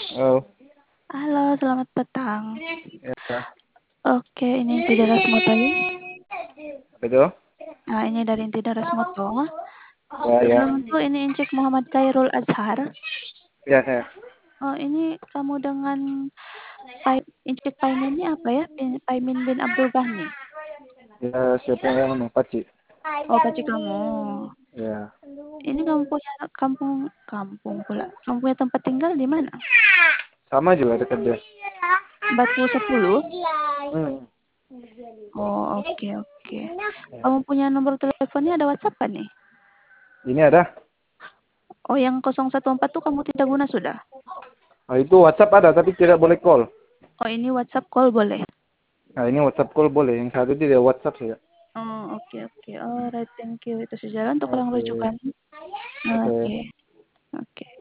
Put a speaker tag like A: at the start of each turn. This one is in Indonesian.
A: Oh,
B: Halo, selamat petang.
A: ya.
B: Oke, ini Tidak Rasmoto ya.
A: Betul?
B: Nah, ini dari Tidak Rasmoto.
A: Ya, ya.
B: Sebelum itu ini Incik Muhammad Khairul Azhar.
A: Ya, saya.
B: Oh, ini kamu dengan Incik Paiminnya apa ya? Paimin bin Abdul Ghani.
A: Ya, siapa yang mau Paci?
B: Oh, paci kamu.
A: Ya.
B: Ini kamu punya kampung pula. Kamu punya tempat tinggal di mana?
A: Sama juga dekat dia.
B: Batu 10.
A: Hmm.
B: Oh, oke, oke. Kamu punya nomor teleponnya ada WhatsApp kan nih?
A: Ini ada.
B: Oh, yang 014 tuh kamu tidak guna sudah?
A: Nah, itu WhatsApp ada, tapi tidak boleh call.
B: Oh, ini WhatsApp call boleh?
A: Nah, ini WhatsApp call boleh. Yang satu tidak WhatsApp saja.
B: Oh, oke, oke. Alright, thank you. Itu sejalan untuk orang
A: Oke.
B: rujukan.
A: Oke.
B: Oke, oke.